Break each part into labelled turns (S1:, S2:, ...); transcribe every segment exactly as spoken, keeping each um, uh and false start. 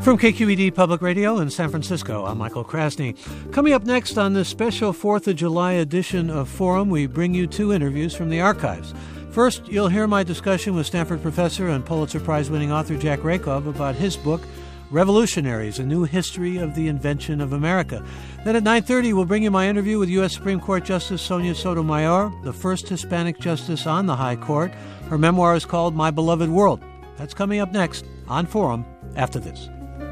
S1: From K Q E D Public Radio in San Francisco, I'm Michael Krasny. Coming up next on this special fourth of July edition of Forum, we bring you two interviews from the archives. First, you'll hear my discussion with Stanford professor and Pulitzer Prize-winning author Jack Rakove about his book, Revolutionaries, A New History of the Invention of America. Then at nine thirty, we'll bring you my interview with U S Supreme Court Justice Sonia Sotomayor, the first Hispanic justice on the High Court. Her memoir is called My Beloved World. That's coming up next on Forum after this.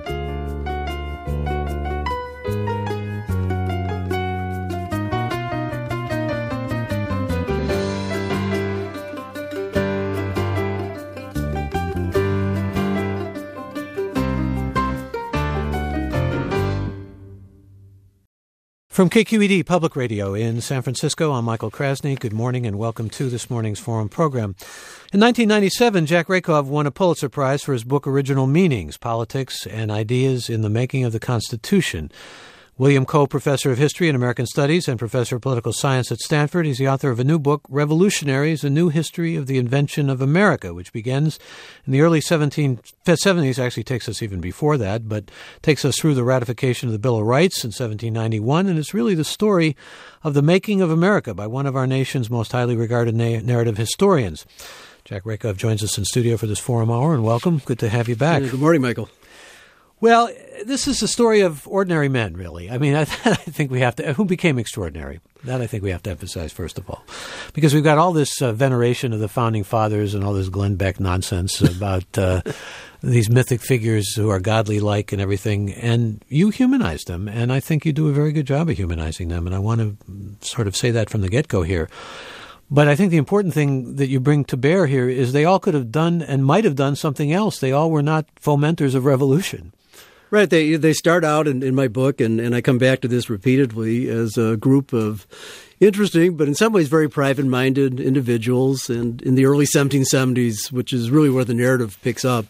S1: From K Q E D Public Radio in San Francisco, I'm Michael Krasny. Good morning and welcome to this morning's Forum program. In nineteen ninety-seven, Jack Rakove won a Pulitzer Prize for his book Original Meanings, Politics and Ideas in the Making of the Constitution. William Coe, Professor of History and American Studies and Professor of Political Science at Stanford, he's the author of a new book, Revolutionaries, A New History of the Invention of America, which begins in the early seventeen seventies, actually takes us even before that, but takes us through the ratification of the Bill of Rights in seventeen ninety-one, and it's really the story of the making of America by one of our nation's most highly regarded na- narrative historians. Jack Rakove joins us in studio for this Forum Hour, and welcome. Good to have you back.
S2: Good morning, Michael.
S1: Well, this is a story of ordinary men, really. I mean, I, I think we have to, who became extraordinary? That I think we have to emphasize, first of all. Because we've got all this uh, veneration of the Founding Fathers and all this Glenn Beck nonsense about uh, these mythic figures who are godly-like and everything. And you humanize them, and I think you do a very good job of humanizing them. And I want to sort of say that from the get-go here. But I think the important thing that you bring to bear here is they all could have done and might have done something else. They all were not fomenters of revolution.
S2: Right. They they start out in, in my book, and, and I come back to this repeatedly, as a group of interesting, but in some ways very private-minded individuals. And in the early seventeen seventies, which is really where the narrative picks up,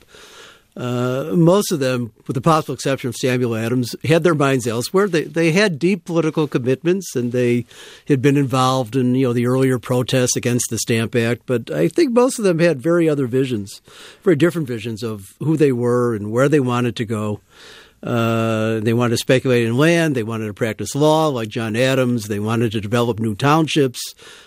S2: uh, most of them, with the possible exception of Samuel Adams, had their minds elsewhere. They they had deep political commitments, and they had been involved in, you know, the earlier protests against the Stamp Act. But I think most of them had very other visions, very different visions of who they were and where they wanted to go. Uh, they wanted to speculate in land. They wanted to practice law like John Adams. They wanted to develop new townships.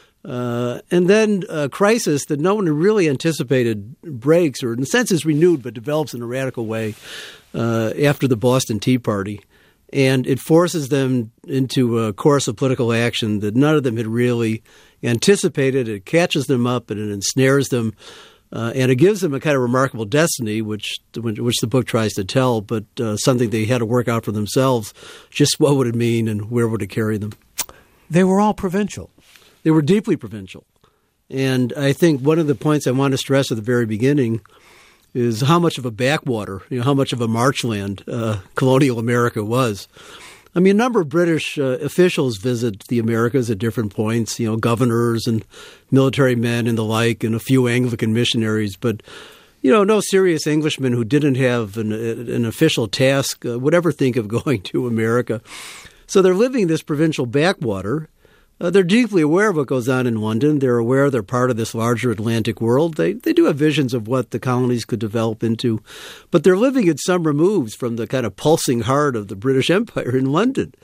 S2: Uh, and then a crisis that no one really anticipated breaks, or in a sense is renewed, but develops in a radical way uh, after the Boston Tea Party. And it forces them into a course of political action that none of them had really anticipated. It catches them up and it ensnares them. Uh, and it gives them a kind of remarkable destiny, which which the book tries to tell, but uh, something they had to work out for themselves. Just what would it mean and where would it carry them?
S1: They were all provincial.
S2: They were deeply provincial. And I think one of the points I want to stress at the very beginning is how much of a backwater, you know, how much of a marchland uh, colonial America was. I mean, a number of British uh, officials visit the Americas at different points, you know, governors and military men and the like, and a few Anglican missionaries. But, you know, no serious Englishman who didn't have an, an official task uh, would ever think of going to America. So they're living this provincial backwater. Uh, they're deeply aware of what goes on in London. They're aware they're part of this larger Atlantic world. They they do have visions of what the colonies could develop into. But they're living at some removes from the kind of pulsing heart of the British Empire in London,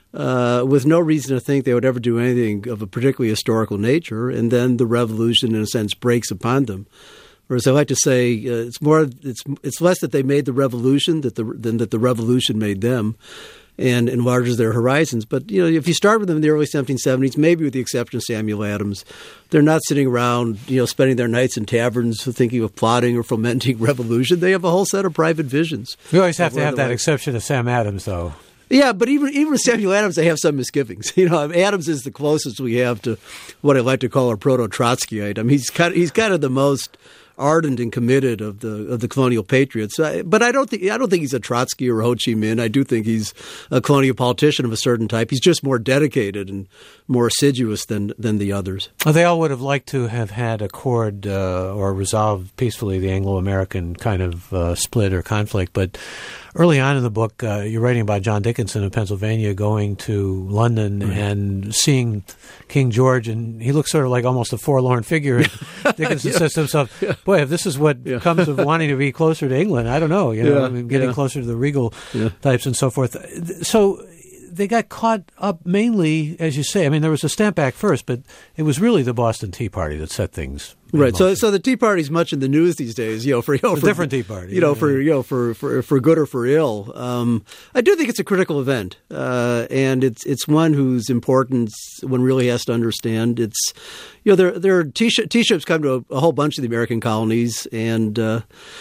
S2: uh, with no reason to think they would ever do anything of a particularly historical nature. And then the revolution, in a sense, breaks upon them. Whereas I like to say, uh, it's more, it's it's less that they made the revolution that the, than that the revolution made them, and enlarges their horizons. But, you know, if you start with them in the early seventeen seventies, maybe with the exception of Samuel Adams, they're not sitting around, you know, spending their nights in taverns thinking of plotting or fomenting revolution. They have a whole set of private visions.
S1: We always have to have that exception of Sam Adams, though.
S2: Yeah, but even even with Samuel Adams, they have some misgivings. You know, Adams is the closest we have to what I like to call a proto-Trotskyite. I mean, he's kind of, he's kind of the most ardent and committed of the of the colonial patriots. But I don't think I don't think he's a Trotsky or Ho Chi Minh. I do think he's a colonial politician of a certain type. He's just more dedicated and more assiduous than than the others.
S1: Well, they all would have liked to have had accord uh, or resolved peacefully the Anglo-American kind of uh, split or conflict. But early on in the book, uh, you're writing about John Dickinson of Pennsylvania going to London right. and seeing King George, and he looks sort of like almost a forlorn figure. And Dickinson yeah. says to himself, boy, if this is what yeah. comes of wanting to be closer to England, I don't know, you know, yeah. I mean, getting yeah. closer to the regal yeah. types and so forth. So they got caught up mainly, as you say. I mean, there was a Stamp Act first, but it was really the Boston Tea Party that set things
S2: right. So, so the Tea Party is much in the news these days. You know, for you know,
S1: a
S2: for,
S1: different Tea Party.
S2: You know,
S1: yeah.
S2: for you know, for, for for good or for ill. Um, I do think it's a critical event, uh, and it's it's one whose importance one really has to understand. It's you know, there there are tea, sh- tea ships come to a, a whole bunch of the American colonies, and uh,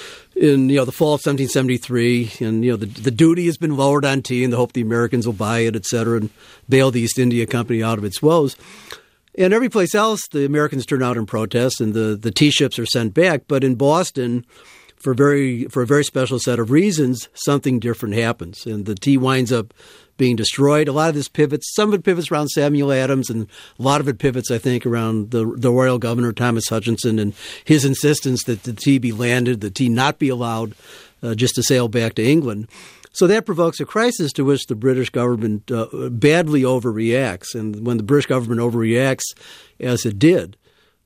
S2: in you know the fall of seventeen seventy-three, and you know the the duty has been lowered on tea in the hope the Americans will buy it, et cetera, and bail the East India Company out of its woes. And every place else, the Americans turn out in protest, and the, the tea ships are sent back. But in Boston, for very for a very special set of reasons, something different happens, and the tea winds up being destroyed. A lot of this pivots, some of it pivots around Samuel Adams, and a lot of it pivots, I think, around the the royal governor, Thomas Hutchinson, and his insistence that the tea be landed, the tea not be allowed uh, just to sail back to England. So that provokes a crisis to which the British government uh, badly overreacts. And when the British government overreacts, as it did,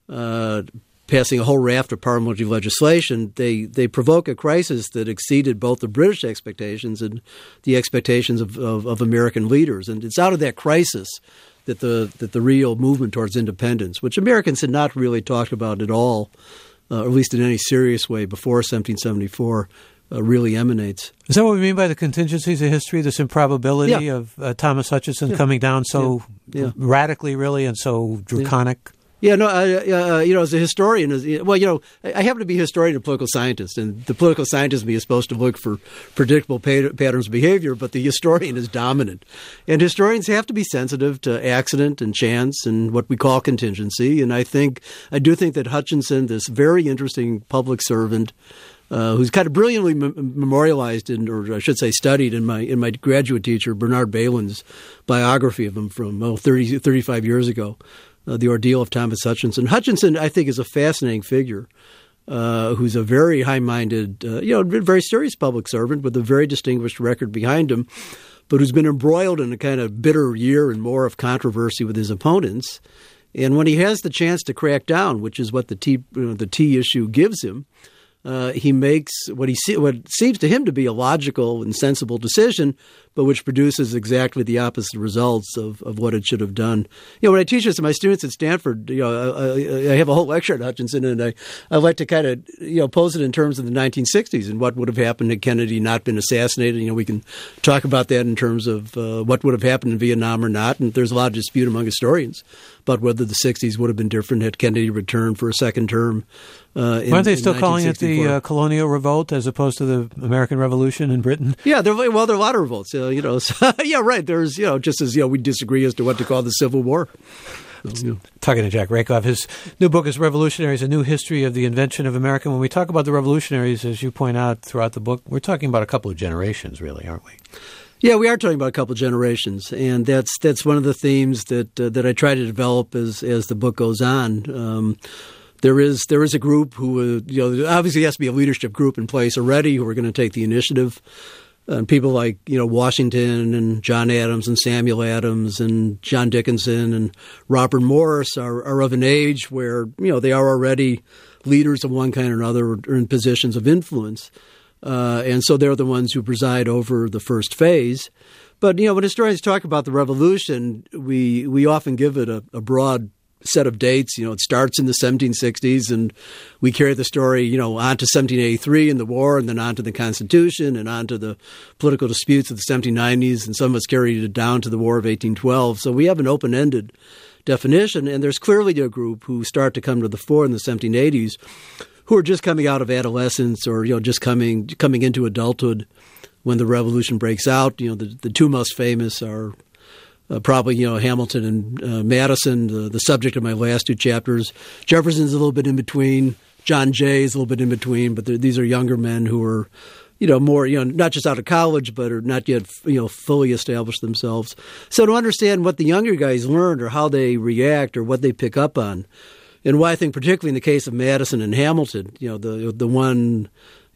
S2: uh, passing a whole raft of parliamentary legislation, they, they provoke a crisis that exceeded both the British expectations and the expectations of, of, of American leaders. And it's out of that crisis that the that the real movement towards independence, which Americans had not really talked about at all, uh, or at least in any serious way before seventeen seventy-four, Uh, really emanates.
S1: Is that what we mean by the contingencies of history, this improbability
S2: yeah.
S1: of uh, Thomas Hutchinson
S2: yeah.
S1: coming down so
S2: yeah. Yeah.
S1: radically, really, and so draconic?
S2: Yeah, yeah no, I, uh, you know, as a historian, as, well, you know, I, I happen to be a historian and political scientist, and the political scientist me is supposed to look for predictable pat- patterns of behavior, but the historian is dominant. And historians have to be sensitive to accident and chance and what we call contingency, and I think, I do think that Hutchinson, this very interesting public servant, Uh, who's kind of brilliantly mem- memorialized, in, or I should say studied, in my in my graduate teacher, Bernard Balin's biography of him from oh, thirty, thirty-five years ago, uh, The Ordeal of Thomas Hutchinson. Hutchinson, I think, is a fascinating figure uh, who's a very high-minded, uh, you know, very serious public servant with a very distinguished record behind him, but who's been embroiled in a kind of bitter year and more of controversy with his opponents. And when he has the chance to crack down, which is what the tea, you know, the tea issue gives him, Uh, he makes what he see, what seems to him to be a logical and sensible decision, but which produces exactly the opposite results of, of what it should have done. You know, when I teach this to my students at Stanford, you know, I, I have a whole lecture on Hutchinson, and I, I like to kind of, you know, pose it in terms of the nineteen sixties and what would have happened had Kennedy not been assassinated. You know, we can talk about that in terms of uh, what would have happened in Vietnam or not, and there's a lot of dispute among historians about whether the sixties would have been different had Kennedy returned for a second term. Uh, in,
S1: Weren't they still calling it the uh, colonial revolt as opposed to the American Revolution in Britain?
S2: Yeah, there, well, there are a lot of revolts. Uh, you know, so, yeah, right. There's, you know, just as you know, we disagree as to what to call the Civil War. So, you know.
S1: Talking to Jack Rakoff, his new book is Revolutionaries: A New History of the Invention of America. When we talk about the revolutionaries, as you point out throughout the book, we're talking about a couple of generations, really, aren't we?
S2: Yeah, we are talking about a couple of generations, and that's that's one of the themes that uh, that I try to develop as as the book goes on. Um, There is there is a group who, uh, you know, obviously has to be a leadership group in place already who are going to take the initiative. And people like, you know, Washington and John Adams and Samuel Adams and John Dickinson and Robert Morris are, are of an age where, you know, they are already leaders of one kind or another or in positions of influence. Uh, and so they're the ones who preside over the first phase. But, you know, when historians talk about the revolution, we, we often give it a, a broad set of dates. You know, it starts in the seventeen sixties, and we carry the story, you know, on to seventeen eighty-three and the war, and then on to the Constitution, and on to the political disputes of the seventeen nineties, and some of us carried it down to the War of eighteen twelve. So we have an open-ended definition, and there's clearly a group who start to come to the fore in the seventeen eighties who are just coming out of adolescence or, you know, just coming coming into adulthood when the revolution breaks out. You know, the, the two most famous are Uh, probably, you know, Hamilton and uh, Madison, the, the subject of my last two chapters. Jefferson's a little bit in between. John Jay is a little bit in between. But these are younger men who are, you know, more, you know, not just out of college, but are not yet, you know, fully established themselves. So to understand what the younger guys learn or how they react or what they pick up on, and why I think particularly in the case of Madison and Hamilton, you know, the the one,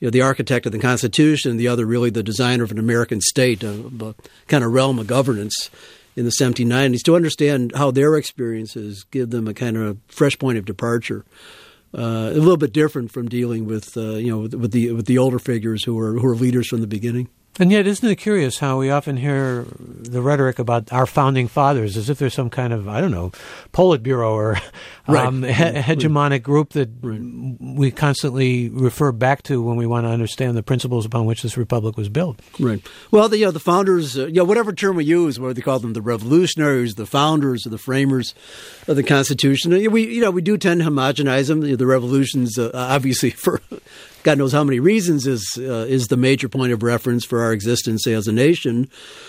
S2: you know, the architect of the Constitution, the other really the designer of an American state, a, a kind of realm of governance in the seventeen nineties, to understand how their experiences give them a kind of fresh point of departure. Uh, a little bit different from dealing with, uh, you know, with, with the with the older figures who are who are leaders from the beginning.
S1: And yet, isn't it curious how we often hear the rhetoric about our founding fathers as if there's some kind of, I don't know, Politburo or um,
S2: right.
S1: he- hegemonic group that
S2: right.
S1: we constantly refer back to when we want to understand the principles upon which this republic was built.
S2: Right. Well, the, you know, the founders, uh, you know, whatever term we use, whether they call them the revolutionaries, the founders, or the framers of the Constitution, we, you know, we do tend to homogenize them. You know, the revolutions, uh, obviously, for God knows how many reasons, is uh, is the major point of reference for our existence as a nation.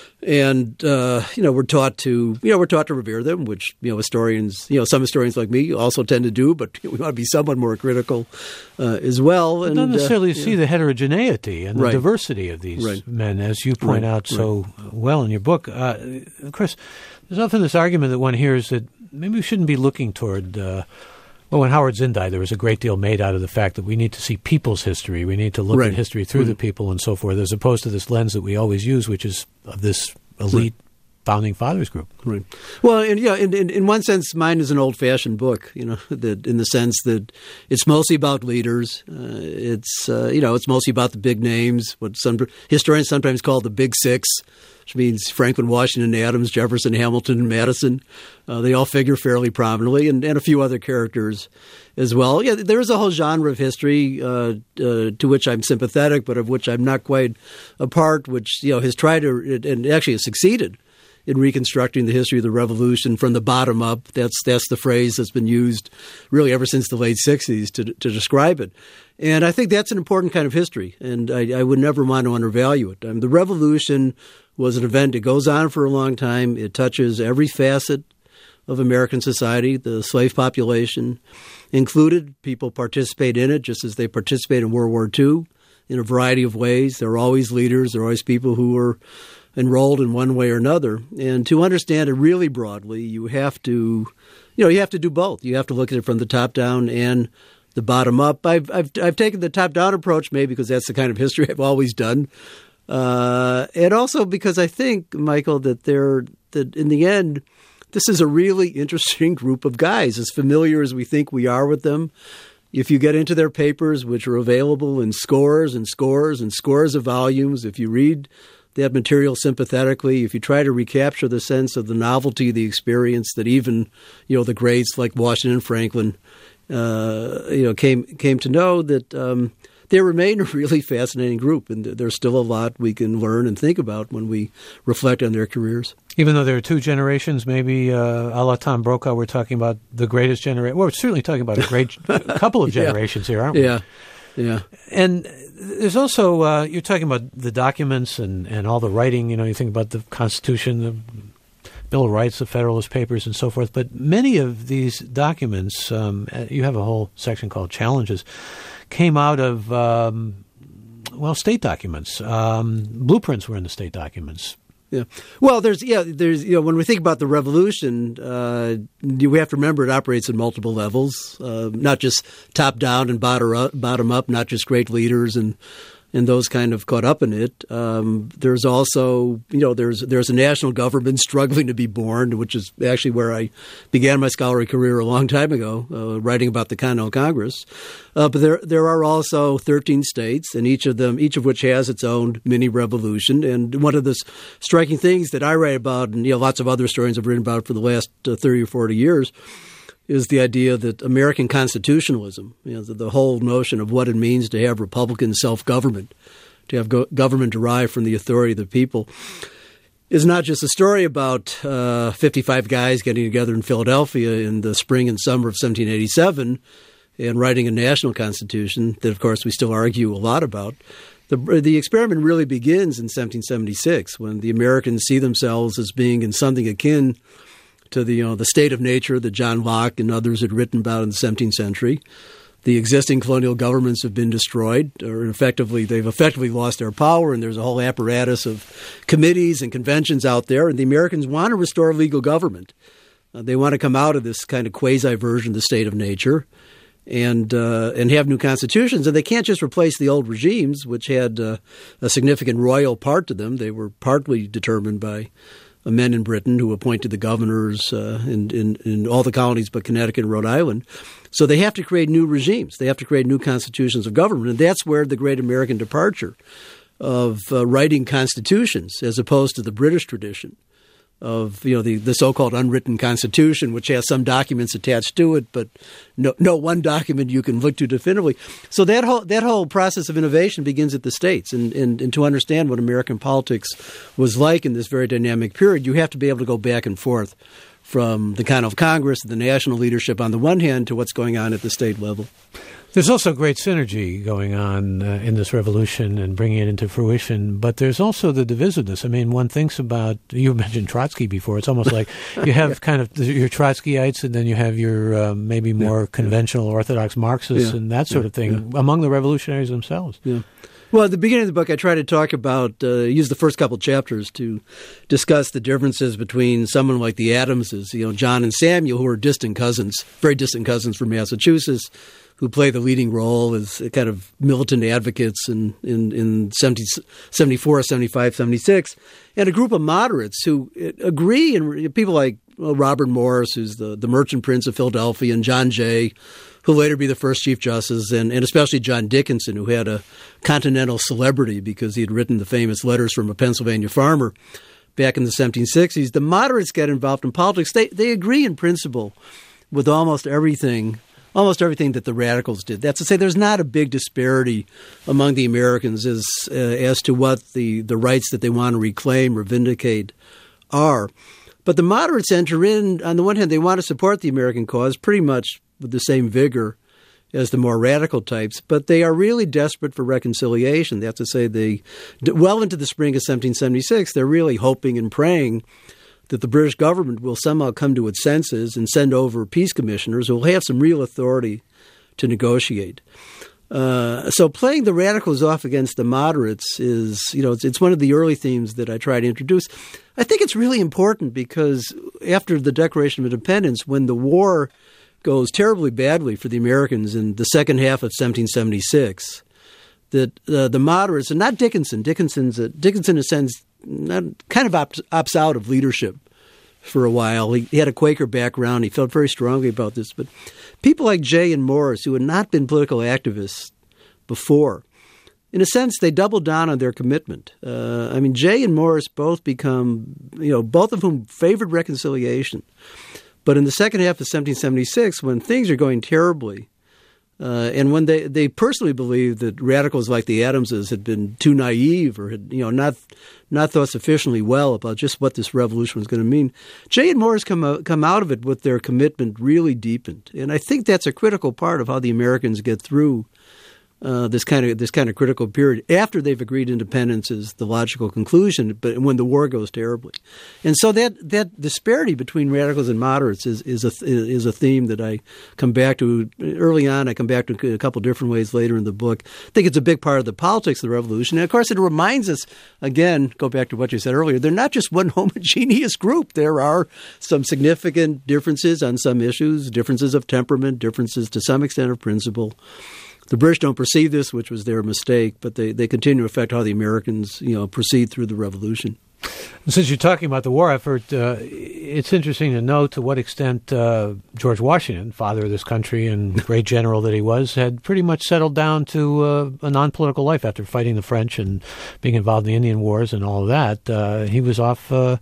S2: And, uh, you know, we're taught to, you know, we're taught to revere them, which, you know, historians, you know, some historians like me also tend to do, but we want to be somewhat more critical uh, as well.
S1: But
S2: and
S1: not necessarily
S2: uh,
S1: see
S2: yeah.
S1: the heterogeneity and the
S2: Right.
S1: diversity of these
S2: Right.
S1: men, as you point
S2: Right.
S1: out so well in your book. Uh, Chris, there's often this argument that one hears that maybe we shouldn't be looking toward uh, well, when Howard Zinn died, there was a great deal made out of the fact that we need to see people's history. We need to look
S2: Right.
S1: at history through
S2: right.
S1: the people and so forth, as opposed to this lens that we always use, which is of this elite right. founding fathers group.
S2: Right. Well, and yeah, in, in, in one sense, mine is an old-fashioned book. You know, that in the sense that it's mostly about leaders. Uh, it's uh, you know, it's mostly about the big names. What some historians sometimes call the Big Six, which means Franklin, Washington, Adams, Jefferson, Hamilton, and Madison. Uh, they all figure fairly prominently, and, and a few other characters as well. Yeah, there is a whole genre of history uh, uh, to which I'm sympathetic, but of which I'm not quite a part, which, you know, has tried to, and actually has succeeded in reconstructing the history of the revolution from the bottom up. That's that's the phrase that's been used really ever since the late sixties to to describe it. And I think that's an important kind of history, and I, I would never want to undervalue it. I mean, the revolution was an event that goes on for a long time. It touches every facet of American society. The slave population included. People participate in it just as they participate in World War Two in a variety of ways. There are always leaders. There are always people who are enrolled in one way or another. And to understand it really broadly, you have to, you know, you have to do both. You have to look at it from the top down and the bottom up. I've I've, I've taken the top down approach maybe because that's the kind of history I've always done, uh, and also because I think, Michael, that they're that in the end, this is a really interesting group of guys. As familiar as we think we are with them, if you get into their papers, which are available in scores and scores and scores of volumes, if you read that material sympathetically, if you try to recapture the sense of the novelty of the experience that even, you know, the greats like Washington and Franklin, uh, you know, came came to know, that um, they remain a really fascinating group, and there's still a lot we can learn and think about when we reflect on their careers.
S1: Even though there are two generations, maybe uh, a la Tom Brokaw, we're talking about the greatest generation. Well, we're certainly talking about a great couple of generations
S2: yeah.
S1: here, aren't we?
S2: Yeah, yeah.
S1: And there's also, uh, you're talking about the documents and, and all the writing. You know, you think about the Constitution, the Bill of Rights, the Federalist Papers, and so forth. But many of these documents, um, you have a whole section called Challenges, came out of, um, well, state documents. Um, blueprints were in the state documents.
S2: Yeah. Well, there's yeah, there's you know, when we think about the revolution, uh, we have to remember it operates at multiple levels, uh, not just top down and bottom up, bottom up, not just great leaders and and those kind of caught up in it. Um, there's also, you know, there's there's a national government struggling to be born, which is actually where I began my scholarly career a long time ago, uh, writing about the Continental Congress. Uh, but there there are also thirteen states, and each of them, each of which has its own mini revolution. And one of the striking things that I write about, and you know, lots of other historians have written about for the last uh, thirty or forty years, is the idea that American constitutionalism, you know, the, the whole notion of what it means to have Republican self-government, to have go- government derived from the authority of the people, is not just a story about uh, fifty-five guys getting together in Philadelphia in the spring and summer of seventeen eighty-seven and writing a national constitution that, of course, we still argue a lot about. The, the experiment really begins in seventeen seventy-six when the Americans see themselves as being in something akin to the, you know, the state of nature that John Locke and others had written about in the seventeenth century. The existing colonial governments have been destroyed, or effectively they've effectively lost their power, and there's a whole apparatus of committees and conventions out there, and the Americans want to restore legal government. Uh, they want to come out of this kind of quasi-version of the state of nature, and uh, and have new constitutions. And they can't just replace the old regimes, which had uh, a significant royal part to them. They were partly determined by men in Britain who appointed the governors uh, in, in, in all the colonies but Connecticut and Rhode Island. So they have to create new regimes. They have to create new constitutions of government. And that's where the great American departure of uh, writing constitutions, as opposed to the British tradition of, you know, the, the so-called unwritten constitution, which has some documents attached to it, but no, no one document you can look to definitively. So that whole that whole process of innovation begins at the states. And, and, and to understand what American politics was like in this very dynamic period, you have to be able to go back and forth from the kind of Congress, the national leadership on the one hand, to what's going on at the state level.
S1: There's also great synergy going on uh, in this revolution and bringing it into fruition, but there's also the divisiveness. I mean, one thinks about, you mentioned Trotsky before, it's almost like you have yeah. kind of your Trotskyites and then you have your uh, maybe more yeah. conventional Orthodox Marxists
S2: yeah.
S1: and that sort
S2: yeah.
S1: of thing
S2: yeah.
S1: among the revolutionaries themselves.
S2: Yeah. Well, at the beginning of the book, I try to talk about, uh, use the first couple chapters to discuss the differences between someone like the Adamses, you know, John and Samuel, who are distant cousins, very distant cousins from Massachusetts, who play the leading role as kind of militant advocates in, in, in seventy, seventy-four, seventy-five, seventy-six, and a group of moderates who agree, and people like well, Robert Morris, who's the, the merchant prince of Philadelphia, and John Jay, who later be the first Chief Justice, and, and especially John Dickinson, who had a continental celebrity because he had written the famous Letters from a Pennsylvania Farmer back in the seventeen sixties. The moderates get involved in politics. They, they agree in principle with almost everything Almost everything that the radicals did. That's to say, there's not a big disparity among the Americans as uh, as to what the, the rights that they want to reclaim or vindicate are. But the moderates enter in, on the one hand, they want to support the American cause pretty much with the same vigor as the more radical types, but they are really desperate for reconciliation. That's to say, they well into the spring of seventeen seventy-six, they're really hoping and praying that the British government will somehow come to its senses and send over peace commissioners who will have some real authority to negotiate. Uh, so playing the radicals off against the moderates is, you know, it's, it's one of the early themes that I try to introduce. I think it's really important because after the Declaration of Independence, when the war goes terribly badly for the Americans in the second half of seventeen seventy-six, that uh, the moderates, and not Dickinson, Dickinson's a, Dickinson in a sense not, kind of opts, opts out of leadership for a while. He, he had a Quaker background. He felt very strongly about this. But people like Jay and Morris, who had not been political activists before, in a sense, they doubled down on their commitment. Uh, I mean, Jay and Morris both become, you know, both of whom favored reconciliation. But in the second half of seventeen seventy-six, when things are going terribly, Uh, and when they, they personally believed that radicals like the Adamses had been too naive or had, you know, not not thought sufficiently well about just what this revolution was going to mean, Jay and Morris come out, come out of it with their commitment really deepened. And I think that's a critical part of how the Americans get through uh, this kind of this kind of critical period. After they've agreed independence is the logical conclusion, but when the war goes terribly. And so that that disparity between radicals and moderates is is a is a theme that I come back to early on. I come back to a couple different ways later in the book. I think it's a big part of the politics of the revolution. And of course, it reminds us, again, go back to what you said earlier, they're not just one homogeneous group. There are some significant differences on some issues, differences of temperament, differences to some extent of principle. The British don't perceive this, which was their mistake, but they, they continue to affect how the Americans, you know, proceed through the revolution.
S1: Since you're talking about the war effort, uh, it's interesting to note to what extent uh, George Washington, father of this country and great general that he was, had pretty much settled down to uh, a non-political life after fighting the French and being involved in the Indian Wars and all of that. Uh, he was off, uh,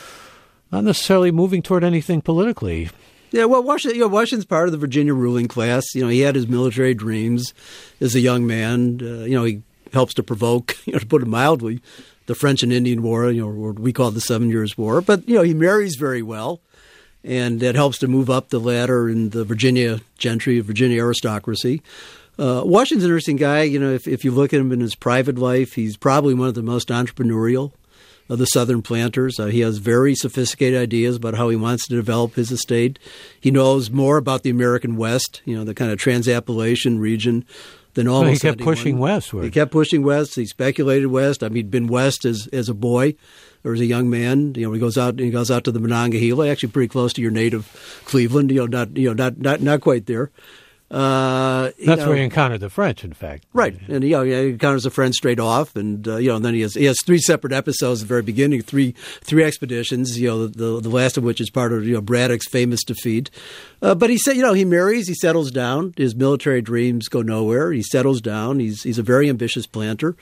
S1: not necessarily moving toward anything politically.
S2: Yeah, well, Washington, you know, Washington's part of the Virginia ruling class. You know, he had his military dreams as a young man. Uh, you know, he helps to provoke, you know, to put it mildly, the French and Indian War, you know, what we call the Seven Years' War. But, you know, he marries very well, and that helps to move up the ladder in the Virginia gentry, Virginia aristocracy. Uh, Washington's an interesting guy. You know, if, if you look at him in his private life, he's probably one of the most entrepreneurial of the Southern planters. Uh, he has very sophisticated ideas about how he wants to develop his estate. He knows more about the American West, you know, the kind of Trans-Appalachian region than almost
S1: well, he kept
S2: anyone.
S1: pushing westward.
S2: He kept pushing west. He speculated west. I mean, he'd been west as as a boy or as a young man. You know, he goes out he goes out to the Monongahela, actually pretty close to your native Cleveland. You know, not you know not not not quite there. Uh,
S1: That's
S2: know,
S1: where he encountered the French, in fact.
S2: Right. And, you know, he encounters the French straight off. And, uh, you know, and then he has he has three separate episodes at the very beginning, three three expeditions, you know, the, the last of which is part of, you know, Braddock's famous defeat. Uh, but he said, you know, he marries, he settles down. His military dreams go nowhere. He settles down. He's he's a very ambitious planter.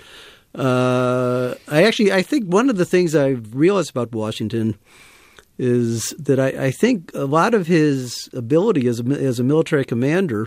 S2: Uh, I actually, I think one of the things I've realized about Washington is that I, I think a lot of his ability as a, as a military commander,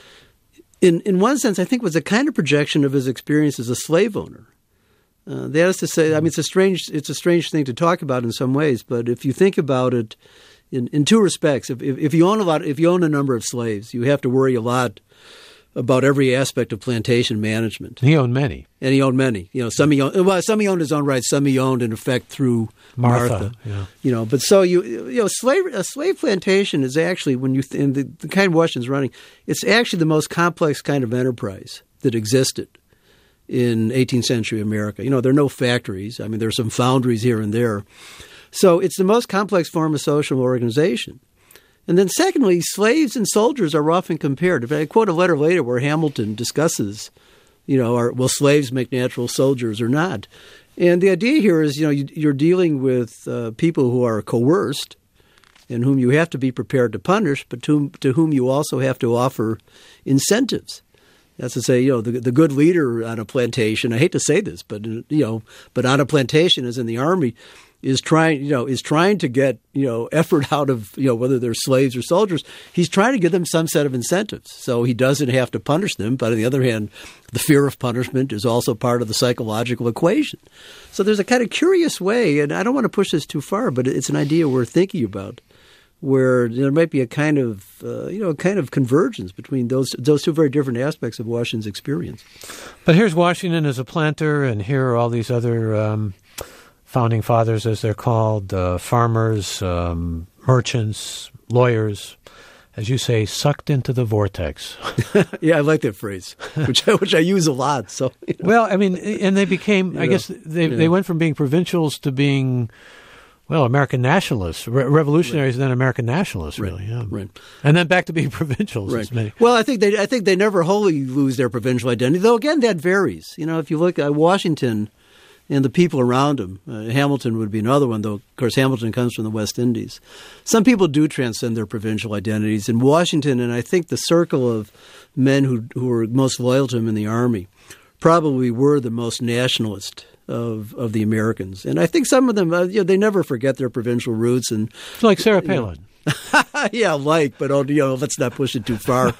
S2: in in one sense, I think was a kind of projection of his experience as a slave owner. Uh, that is to say, I mean, it's a strange it's a strange thing to talk about in some ways, but if you think about it in, in two respects, if, if if you own a lot, if you own a number of slaves, you have to worry a lot about every aspect of plantation management.
S1: He owned many.
S2: And he owned many. You know, some he owned, well, some he owned his own right, some he owned in effect through Martha.
S1: Martha yeah.
S2: You know, but so you you know, slave a slave plantation is actually, when you th- in the, the kind Washington's running, it's actually the most complex kind of enterprise that existed in eighteenth century America. You know, there are no factories. I mean, there are some foundries here and there. So it's the most complex form of social organization. And then secondly, slaves and soldiers are often compared. If I quote a letter later where Hamilton discusses, you know, are, will slaves make natural soldiers or not? And the idea here is, you know, you, you're dealing with uh, people who are coerced and whom you have to be prepared to punish, but to, to whom you also have to offer incentives. That's to say, you know, the, the good leader on a plantation, I hate to say this, but, you know, but on a plantation, as in the Army, is trying, you know, is trying to get, you know, effort out of, you know, whether they're slaves or soldiers. He's trying to give them some set of incentives so he doesn't have to punish them. But on the other hand, the fear of punishment is also part of the psychological equation. So there's a kind of curious way, and I don't want to push this too far, but it's an idea we're thinking about, where there might be a kind of, uh, you know, a kind of convergence between those those two very different aspects of Washington's experience.
S1: But here's Washington as a planter, and here are all these other um, founding fathers, as they're called, uh, farmers, um, merchants, lawyers, as you say, sucked into the vortex.
S2: Yeah, I like that phrase, which I, which I use a lot. So, you know.
S1: Well, I mean, and they became, you I know, guess, they yeah. they went from being provincials to being, well, American nationalists, re- revolutionaries, right. and then American nationalists, really.
S2: Right.
S1: Yeah.
S2: Right.
S1: And then back to being provincials.
S2: Right.
S1: Many.
S2: Well, I think they I think they never wholly lose their provincial identity, though. Again, that varies. You know, if you look at Washington and the people around him, uh, Hamilton would be another one, though, of course, Hamilton comes from the West Indies. Some people do transcend their provincial identities. In Washington, and I think the circle of men who who were most loyal to him in the Army probably were the most nationalist of of the Americans. And I think some of them, uh, you know, they never forget their provincial roots. And
S1: it's like Sarah Palin.
S2: You know, yeah, like, but, you know, let's not push it too far.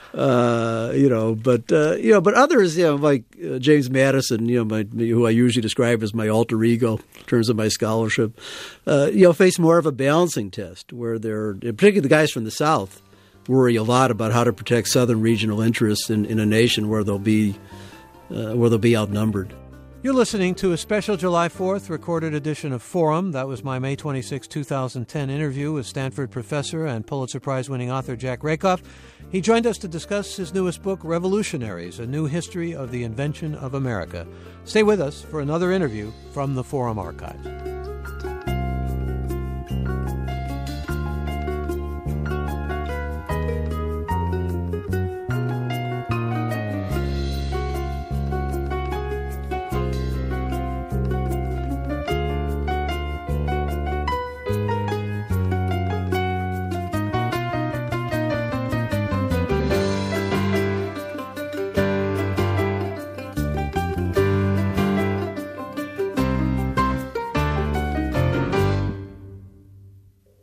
S2: Uh, you know, but uh, you know, but others, you know, like uh, James Madison, you know, my, who I usually describe as my alter ego in terms of my scholarship, uh, you know, face more of a balancing test, where they're, particularly the guys from the South, worry a lot about how to protect Southern regional interests in, in a nation where they'll be uh, where they'll be outnumbered.
S1: You're listening to a special July fourth recorded edition of Forum. That was my May twenty-sixth, twenty ten interview with Stanford professor and Pulitzer Prize-winning author Jack Rakoff. He joined us to discuss his newest book, Revolutionaries, A New History of the Invention of America. Stay with us for another interview from the Forum Archives.